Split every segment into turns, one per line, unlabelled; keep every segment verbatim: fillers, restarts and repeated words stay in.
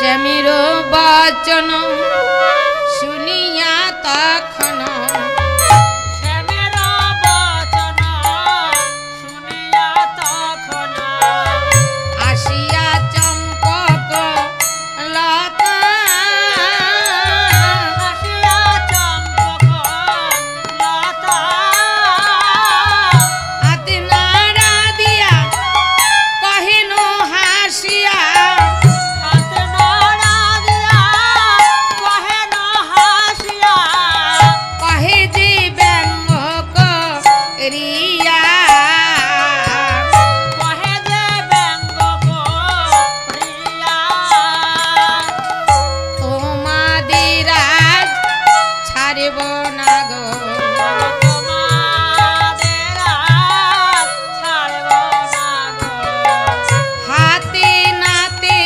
শ্যামের বচন শুনিয়া তখন
শ্যামের বচন শুনিয়া তখন
আসিয়া চম্পক লতা
আসিয়া চম্পক লতা
হাতে নাড়া দিয়া কহেন হাসিয়া
হাতে নাড়া দিয়া কহেন হাসিয়া
কহে যে ব্যঙ্গ করিয়া
কহে যে ব্যঙ্গ করিয়া
তোমাদের আজ ছাড়ব না গো
তোমাদের আজ ছাড়ব না গো
হাতে নাতে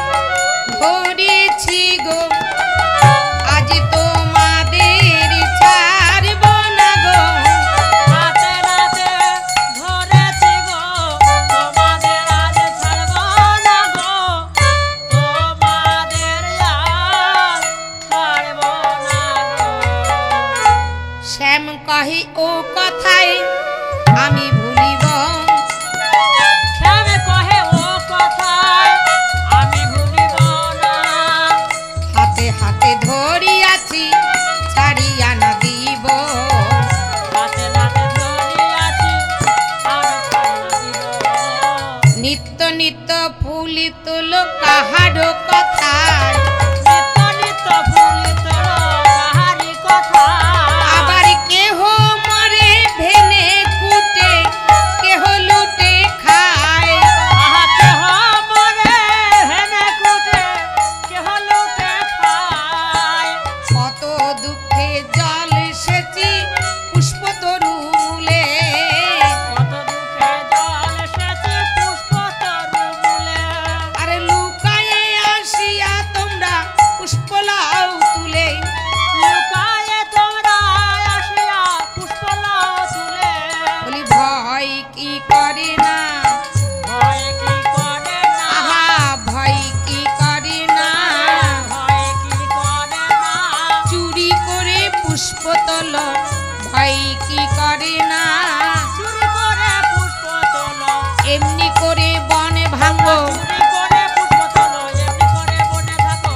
ধরেছি গো আজ তোমাদের ছাড়ব না গো
হাতে নাতে ধরেছি গো তোমাদের আজ ছাড়ব না গো তোমাদের আজ ছাড়ব না গো
শ্যাম কহি ও কথায় আমি ভুলিব
শ্যাম কহে ও কথায় আমি ভুলিব না
হাতে হাতে ধরিয়াছি ছাড়িয়া না দিব
হাতে নাতে ধরিয়াছি আর ছাড়া দিব
নিত্য নিত্য ফুলি তুল কাহারো কথায়
নিত্য নিত্য ফুলি তোর কাহারি কথা
আবার কেহ মরে ভেনে কুটে কেহ লুটে খায়
আহা কেহ মরে হেনে কুটে কেহ লুটে খায়
কত দুঃখে জল সেচি পুষ্প তরু মূলে
কত দুঃখে জল সেচে পুষ্প তরু মূলে
আর লুকায়ে আসিয়া তোমরা পুষ্প লাও তুলে
লুকায়ে তোমরা আসিয়া পুষ্প লাও তুলে
বলি ভয় কি করে না
ভয় কি করে না
আহা ভয় কি করে না
ভয় কি করে না
চুরি করে পুষ্প তোল ভয় কি করে না
চুরি করে পুষ্প তোলো
এমনি করে বনে ভাঙ্গো
চুরি করে পুষ্প তোলো এমনি করে বনে থাকো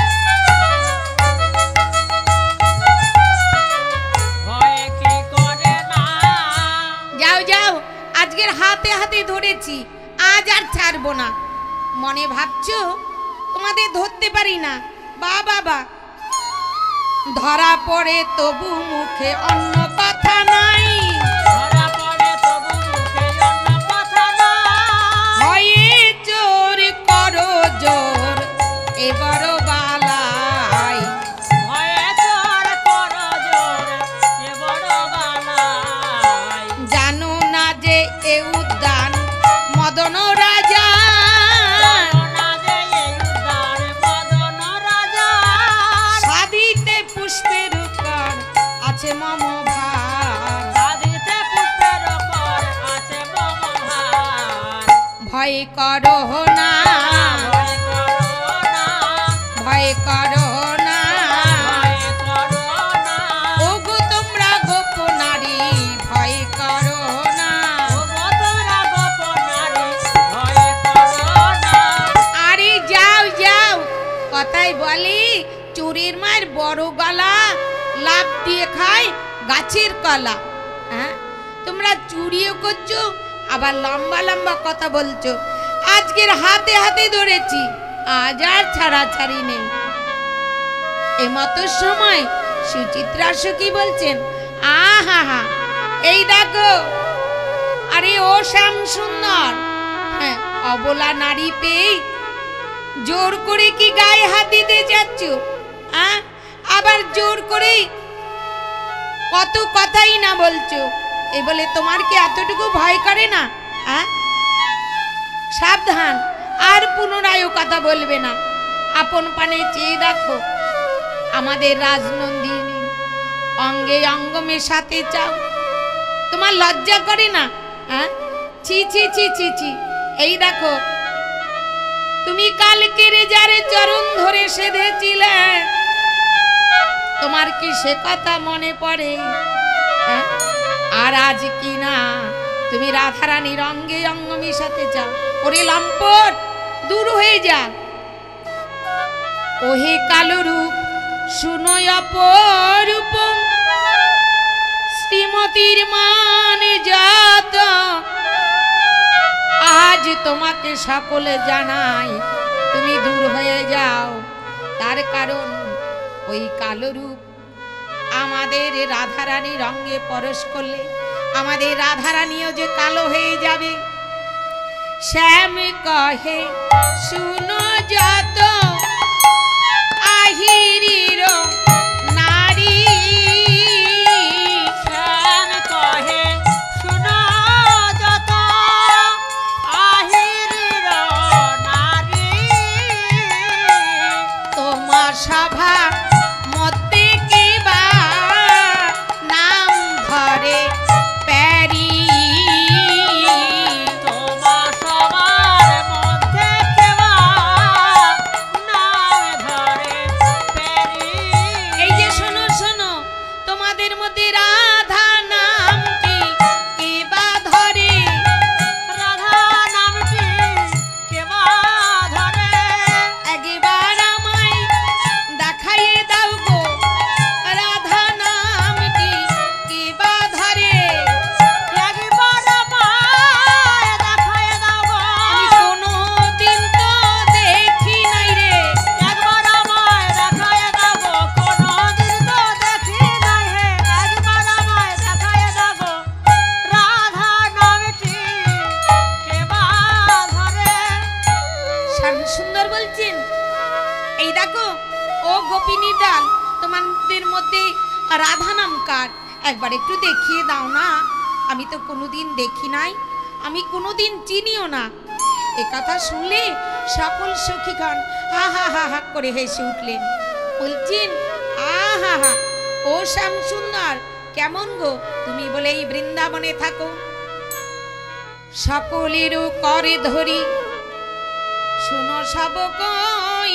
ভয় কি করে না
যাও যাও আজকের হাতে হাতে ধরেছি আজ আর ছাড়বো না মনে ভাবছো তোমাদের ধরতে পারি না বা বাবা ধরা পড়ে তবু মুখে অন্য কথা নাই
ধরা পড়ে তবু মুখে অন্য কথা না
ভয়ে জোর করো জোর এবার বালাই
ভয়ে চোর করো জোর এ বড় বালাই
জানো না যে এ উদ্যান মদন রাজা
জানো না যে এই উদ্যান মদন রাজা
সাধিতে পুষ্পের উপর আছে মম ভার
সাধিতে পুষ্পের উপর আছে মমহার
ভয় করো না
ভয় করো না
ভয় করো না
ভয় করো না
ওগো তোমরা গোপনারী ভয় করো না
ওগো তোমরা গোপনারী ভয় করো না
আরে যাও যাও কথাই বলি চোরের মায়ের বড় গলা লাভ দিয়ে খায় গাছের কলা হ্যাঁ তোমরা চুরিও করছো আবার লম্বা লম্বা কথা বলছো আজকের হাতে হাতে ধরেছি আজ আর ছাড়াছাড়ি নেই এমতো সময় সুচিত্রা সখী বলছেন আহা হা এই দেখো আরে ও শ্যাম সুন্দর হ্যাঁ অবলা নারী পেয়ে জোর করে কি গায়ে হাত দিতে যাচ্ছ হ্যাঁ আবার জোর করে কত কথাই না বলছো এই বলে তোমার কি এতটুকু ভয় করে না হ্যাঁ সাবধান আর পুনরায় ও কথা বলবে না আপন পানে চেয়ে দেখো আমাদের রাজনন্দিনী অঙ্গে অঙ্গ মেশাতে চাও তোমার লজ্জা করে না হ্যাঁ ছি ছি ছি ছি ছি এই দেখো তুমি কালকের যারে চরণ ধরে সেধেছিলে, তোমার কি সে কথা মনে পড়ে? হ্যাঁ? আর আজ কি না তুমি রাধারানীর অঙ্গে অঙ্গ মিশাতে চাও? ওরে লম্পট, দূর হয়ে যা। ওহে কালো রূপ শুনো অপরূপ, শ্রীমতীর মান যত, আজ তোমাকে সকলে জানাই তুমি দূর হয়ে যাও। তার কারণ ওই কালো রূপ আমাদের রাধারানীর রঙে পরশ করলে আমাদের রাধারানীও যে কালো হয়ে যাবে। শ্যাম কহে শুনো যত আহিরির নারী,
শ্যাম কহে শুনো যত আহিরির নারী,
তোমার সভা মধ্যে কিবা নাম ধরে প্যারি,
তোমার সবার মধ্যে কেবা নাম ধরে পেরি।
এই যে শোনো শোনো, তোমাদের মধ্যে রাধা নাম কি কিবা ধরে?
রাধা নামটি কেবা ধরে,
একবার আমায় দেখাইয়ে দাও গো, রাধা নামটি কিবা ধরে?
একবার আমায় দেখায় দাও গো।
আমি কোনোদিন তো দেখি নাই রে।
একবার আমায় দেখায় দাও গো, কোনোদিন তো দেখি নাই হে। একবার আমায় দেখায় দাও গো, রাধা নামটি কেবা ধরে।
শ্যাম সুন্দর বলছেন, এই দেখো ও গোপিনী ডাল, তোমাদের মধ্যে রাধা নাম কার? একবার একটু দেখিয়ে দাও না, আমি তো কোনোদিন দেখি নাই, আমি কোনোদিন চিনিও না। এ কথা শুনলে সকল সখীগণ হা হা হা হা করে হেসে উঠলেন। বলছেন, আহা হা, ও শ্যাম সুন্দর কেমন গো, তুমি বলে এই বৃন্দাবনে থাকো? সকলেরও করে ধরি শুনো সব কই,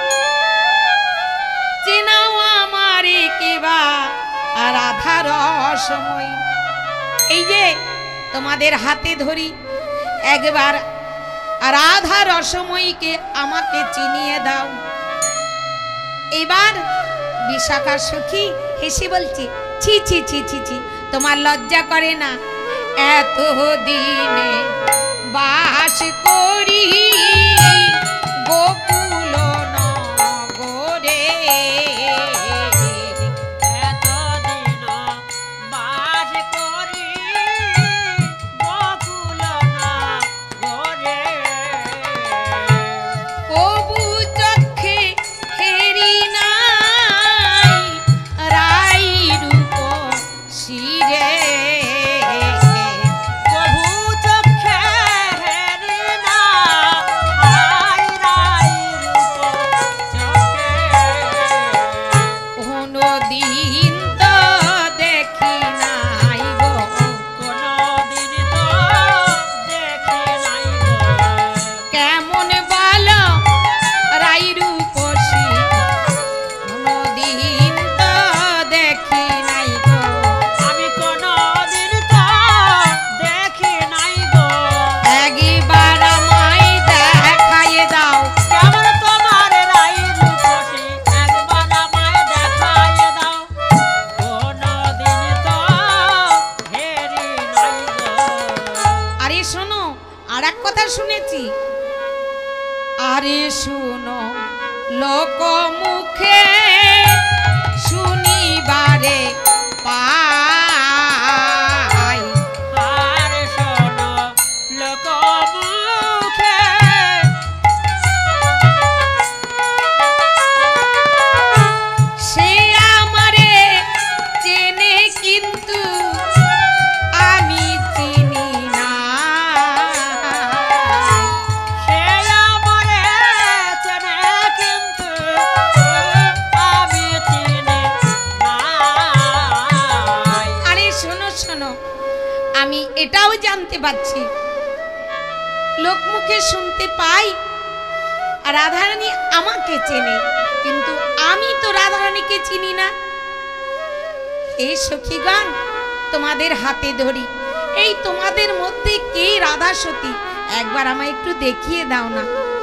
চেনাও আমারে কেবা রাধা রসময়। এই যে তোমাদের হাতে ধরি, একবার রাধা রসময়ীকে আমাকে চিনিয়ে দাও। এবার বিশাখা সখী হেসে বলছে, ছি ছি ছি ছি ছি, তোমার লজ্জা করে না? এত দিনে বাস করি গোকুল নগরে,
এতদিন বাস করি গোকুল নগরে,
কবু চক্ষে হেরি নাই রাই রূপ শিরে,
প্রভু চক্ষে হেরি না হাই রাই রূপ চক্ষে,
কোনো দিন তো দেখি নাই গো,
কোনদিন তো দেখি নাই গো।
কেমন বলো রাই রূপসী, কোনো দিন তো দেখি নাই গো।
আমি কোনদিন তো দেখি নাই গো।
একবার আমায় দেখাইয়ে দাও,
কেমন তোমার রাই রূপসী, একবার আমায় দেখায় দাও। কোনদিন তো হেরি নাই গো।
আরে শোনো, আর এক কথা শুনেছি, আরে শুনো লোক মুখে শুনিবারে পাই,
আর শোনো লোক মুখে,
সে আমারে চেনে কিন্তু আমি চিনি না,
সে আমারে চেনে কিন্তু আমি চিনি নাই।
আরে শোনো শোনো, আমি এটাও জানতে পারছি, লোকমুখে শুনতে পাই আর রাধারানী আমাকে চেনে, কিন্তু আমি তো রাধারানীকে চিনি না। এই সখীগণ, তোমাদের হাতে ধরি, এই তোমাদের মধ্যে কে রাধা সতী একবার আমায় একটু দেখিয়ে দাও না।